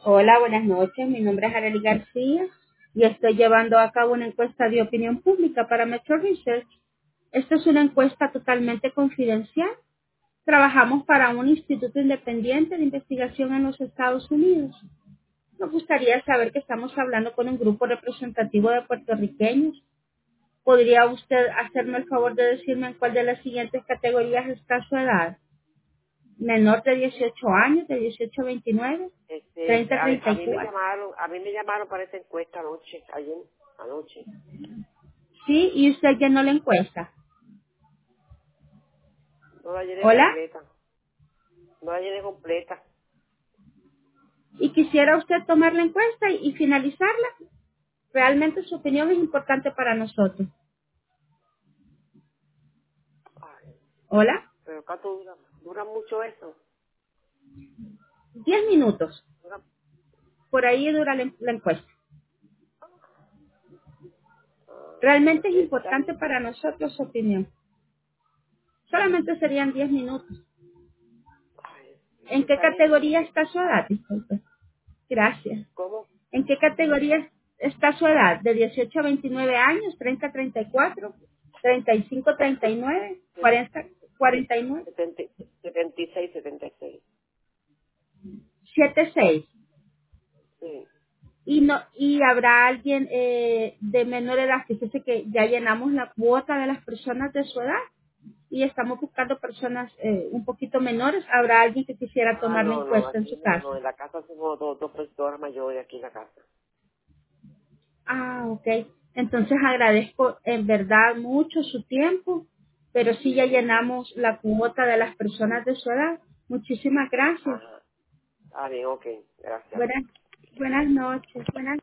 Hola, buenas noches. Mi nombre es Arely García y estoy llevando a cabo una encuesta de opinión pública para Metro Research. Esta es una encuesta totalmente confidencial. Trabajamos para un instituto independiente de investigación en los Estados Unidos. Nos gustaría saber que estamos hablando con un grupo representativo de puertorriqueños. ¿Podría usted hacerme el favor de decirme en cuál de las siguientes categorías está su edad? Menor de 18 años, de 18 a 29, 30 a A mí me 34. llamaron, para esa encuesta anoche, ayer, anoche. Sí, y usted llenó la encuesta. No la llené Hola, completa, no la llené completa. y quisiera usted tomar la encuesta y finalizarla. Realmente su opinión es importante para nosotros. Ay, Hola, pero ¿cuánto dura mucho eso? 10 minutos. Dura, Por ahí dura la encuesta. ah, Realmente es está importante bien. para nosotros su opinión. Solamente serían 10 minutos. Ay, ¿En qué está bien. categoría está su edad? Disculpe. Gracias. ¿Cómo? ¿En qué categoría está su edad? ¿De 18 a 29 años? ¿30 a 34? ¿35 a 39? ¿40 a 49? 70, 76, 76. 76. Sí. Y no, y habrá alguien de menor edad. Fíjese que ya llenamos la cuota de las personas de su edad y estamos buscando personas un poquito menores. Habrá alguien que quisiera Ah, tomar la no, encuesta en aquí su no, casa. no, en la casa somos dos personas mayores aquí en la casa. Ah, ok. Entonces agradezco en verdad mucho su tiempo, pero sí ya llenamos la cuota de las personas de su edad. Muchísimas gracias. Ajá. Ah, bien, ok, gracias. Buenas, buenas noches.